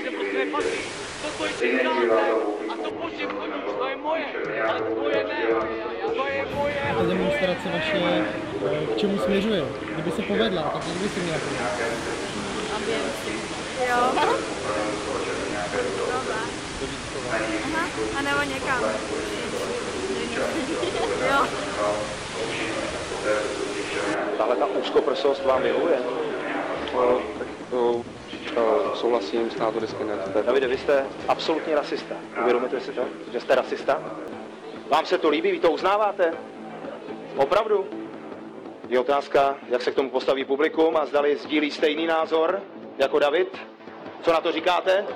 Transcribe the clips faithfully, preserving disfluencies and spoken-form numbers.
sem prostě nepatří. To, co jsi děláte, a to po čem chodíš, to je moje, ale tvoje ne, to je moje. Ta demonstrace vaše, k čemu směřuje? Kdyby se povedla, tak jak by si měla povedla? Jo. Aha, a nebo někam. Jo. Tahle ta úzkoprsost vám vyhovuje? No, tak to uh, souhlasím, s názory skinhead. Davide, vy jste absolutní rasista. Uvědomujete si to, že jste rasista? Vám se to líbí, vy to uznáváte? Opravdu? Je otázka, jak se k tomu postaví publikum a zdali sdílí stejný názor jako David. Co na to říkáte?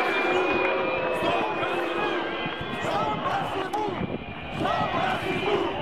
Stop rasismu! Stop rasismu!